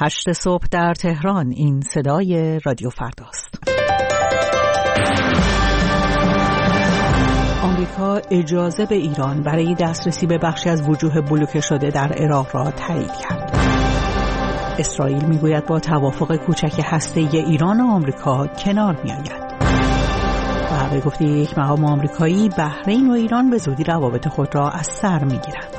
8 صبح در تهران. این صدای رادیو فرداست. آمریکا اجازه به ایران برای دسترسی به بخشی از وجوه بلوکه شده در عراق را تایید کرد. اسرائیل میگوید با توافق کوچک هسته‌ای ایران و آمریکا کنار میآید. و به گفته یک مقام آمریکایی، بحرین و ایران به زودی روابط خود را از سر میگیرند.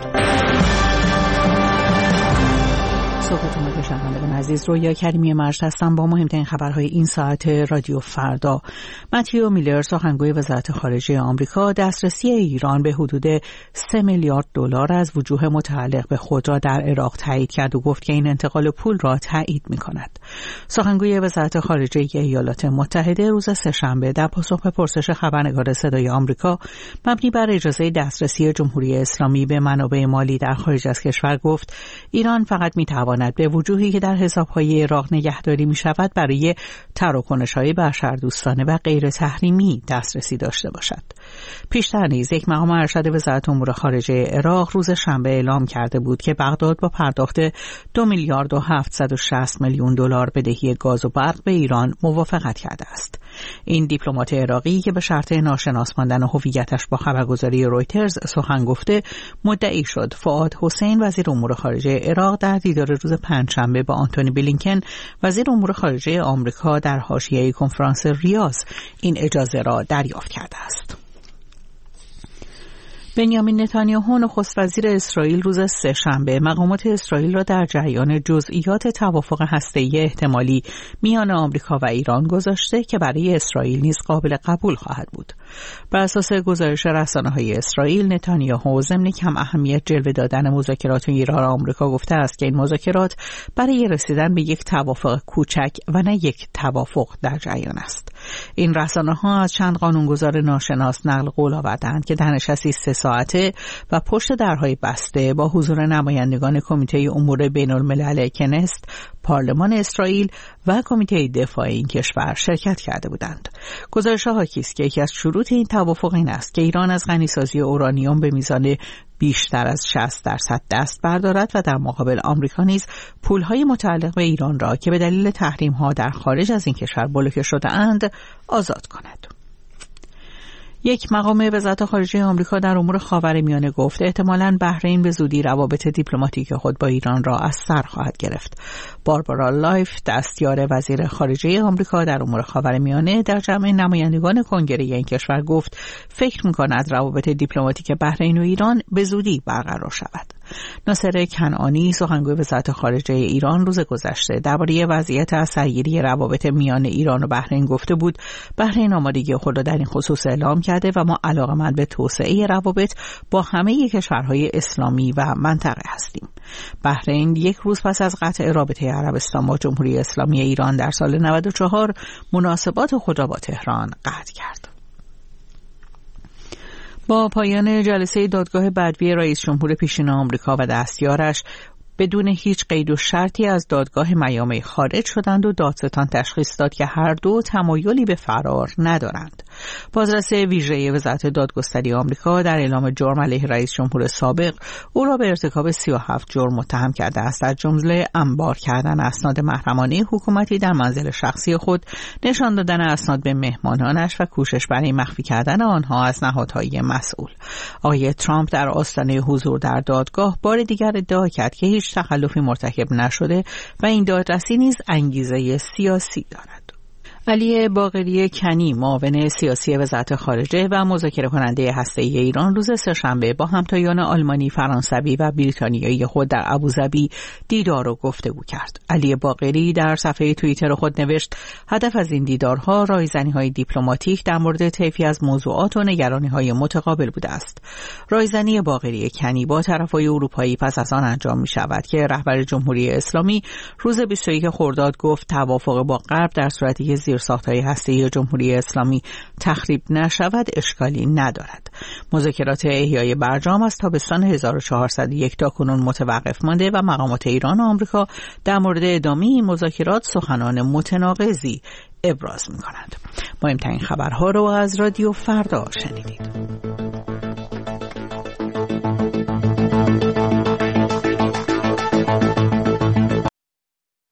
صبحتون بخیر شنوندگان عزیز، رویا کریمی مرج هستم با مهمترین خبرهای این ساعت رادیو فردا. متیو میلر، سخنگوی وزارت خارجه آمریکا، دسترسی ایران به حدود 3 میلیارد دلار از وجوه متعلق به خود را در عراق تایید کرد و گفت که این انتقال پول را تایید می‌کند. سخنگوی وزارت خارجه ایالات متحده روز سه‌شنبه در پاسخ به پرسش خبرنگار صدای آمریکا مبنی بر اجازه دسترسی جمهوری اسلامی به منابع مالی در خارج از کشور گفت ایران فقط می‌تواند به وجوهی که در حساب‌های عراق نگهداری می‌شود برای تراکنش‌های بشردوستانه و غیر تحریمی دسترسی داشته باشد. پیشتر نیز یک مقام ارشد وزارت امور خارجه عراق روز شنبه اعلام کرده بود که بغداد با پرداخت 2 میلیارد و 760 میلیون دلار بدهی گاز و برق به ایران موافقت کرده است. این دیپلمات عراقی که به شرط ناشناس ماندن هویتش با خبرگزاری رویترز سخن گفته، مدعی شد فؤاد حسین وزیر امور خارجه عراق در دیدار روز پنجشنبه با آنتونی بلینکن وزیر امور خارجه آمریکا در حاشیه کنفرانس ریاض این اجازه را دریافت کرده است. بنیامین نتانیاهو نخست وزیر اسرائیل روز سه‌شنبه مقامات اسرائیل را در جریان جزئیات توافق هسته‌ای احتمالی میان آمریکا و ایران گذاشته که برای اسرائیل نیز قابل قبول خواهد بود. بر اساس گزارش رسانه‌های اسرائیل، نتانیاهو ضمن کم اهمیت جلوه دادن مذاکرات ایران و آمریکا گفته است که این مذاکرات برای رسیدن به یک توافق کوچک و نه یک توافق در جریان است. این رسانه‌ها از چند قانونگذار ناشناس نقل قول آوردند که در نشستی 3 ساعته و پشت درهای بسته با حضور نمایندگان کمیته امور بین‌الملل کنست، پارلمان اسرائیل و کمیته دفاع این کشور شرکت کرده بودند. گزارش‌ها حاکی است که یکی از شروط این توافق این است که ایران از غنیسازی اورانیوم به میزان بیشتر از 60% دست بردارد و در مقابل آمریکا نیز پول‌های متعلق به ایران را که به دلیل تحریم‌ها در خارج از این کشور بلوکه شده‌اند آزاد کند. یک مقام وزارت خارجه آمریکا در امور خاورمیانه گفت احتمالاً بحرین به زودی روابط دیپلماتیک خود با ایران را از سر خواهد گرفت. باربارا لایف، دستیار وزیر خارجه آمریکا در امور خاورمیانه، در جمع نمایندگان کنگره این کشور گفت فکر می‌کند روابط دیپلماتیک بحرین و ایران به زودی برقرار شود. ناصر کنعانی، سخنگوی وزارت خارجه ایران، روز گذشته درباره وضعیت اثرگیری روابط میان ایران و بحرین گفته بود بحرین آمادگی خود را در این خصوص اعلام کرده و ما علاقه‌مند به توسعه روابط با همه کشورهای اسلامی و منطقه هستیم. بحرین یک روز پس از قطع رابطه عربستان با جمهوری اسلامی ایران در سال 94 مناسبات خود را با تهران قطع کرد. با پایان جلسه دادگاه بدوی رئیس جمهور پیشین آمریکا و دستیارش بدون هیچ قید و شرطی از دادگاه میامی خارج شدند و دادستان تشخیص داد که هر دو تمایلی به فرار ندارند. بازرس ویژه وزارت دادگستری آمریکا در اعلام جرم علیه رئیس جمهور سابق او را به ارتکاب 37 جرم متهم کرده است، از جمله انبار کردن اسناد محرمانه حکومتی در منزل شخصی خود، نشان دادن اسناد به مهمانانش و کوشش برای مخفی کردن آنها از نهادهای مسئول. آقای ترامپ در آستانه حضور در دادگاه بار دیگر ادعا کرد که هیچ تخلفی مرتکب نشده و این دادرسی نیز انگیزه سیاسی دارد. علی باقری کنی، معاون سیاسی وزارت خارجه و مذاکره کننده هسته‌ای ایران، روز سه‌شنبه با همتایان آلمانی، فرانسوی و بریتانیایی خود در ابوظبی دیدار و گفتگو کرد. علی باقری در صفحه توییتر خود نوشت هدف از این دیدارها رایزنی‌های دیپلماتیک در مورد طیفی از موضوعات و نگرانی‌های متقابل بوده است. رایزنی باقری کنی با طرفای اروپایی پس از آن انجام می‌شود که رهبر جمهوری اسلامی روز 21 خرداد گفت توافق با غرب در صورتی که زیرساخت‌های هسته‌ای جمهوری اسلامی تخریب نشود اشکالی ندارد. مذاکرات احیای برجام از تابستان 1401 تا کنون متوقف مانده و مقامات ایران و آمریکا در مورد ادامه این مذاکرات سخنان متناقضی ابراز می‌کنند. مهمترین خبرها رو از رادیو فردا شنیدید.